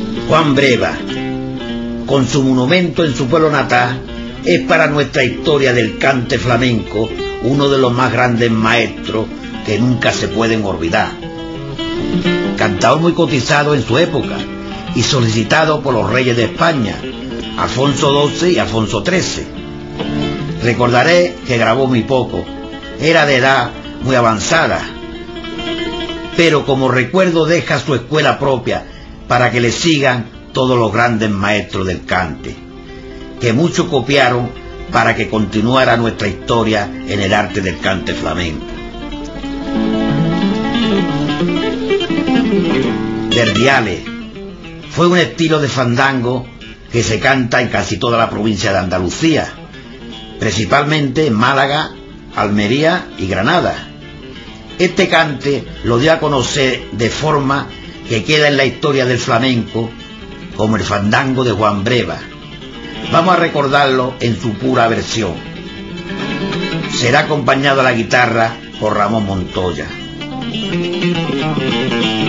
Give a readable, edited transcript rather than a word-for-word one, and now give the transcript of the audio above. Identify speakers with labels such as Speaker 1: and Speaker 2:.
Speaker 1: Juan Breva, con su monumento en su pueblo natal, es para nuestra historia del cante flamenco uno de los más grandes maestros que nunca se pueden olvidar. Cantador muy cotizado en su época y solicitado por los reyes de España, Alfonso XII y Alfonso XIII. Recordaré que grabó muy poco, era de edad muy avanzada, pero como recuerdo deja su escuela propia para que le sigan todos los grandes maestros del cante, que muchos copiaron para que continuara nuestra historia en el arte del cante flamenco. Verdiales fue un estilo de fandango que se canta en casi toda la provincia de Andalucía, principalmente en Málaga, Almería y Granada. Este cante lo dio a conocer de forma que queda en la historia del flamenco como el fandango de Juan Breva. Vamos a recordarlo en su pura versión. Será acompañado a la guitarra por Ramón Montoya.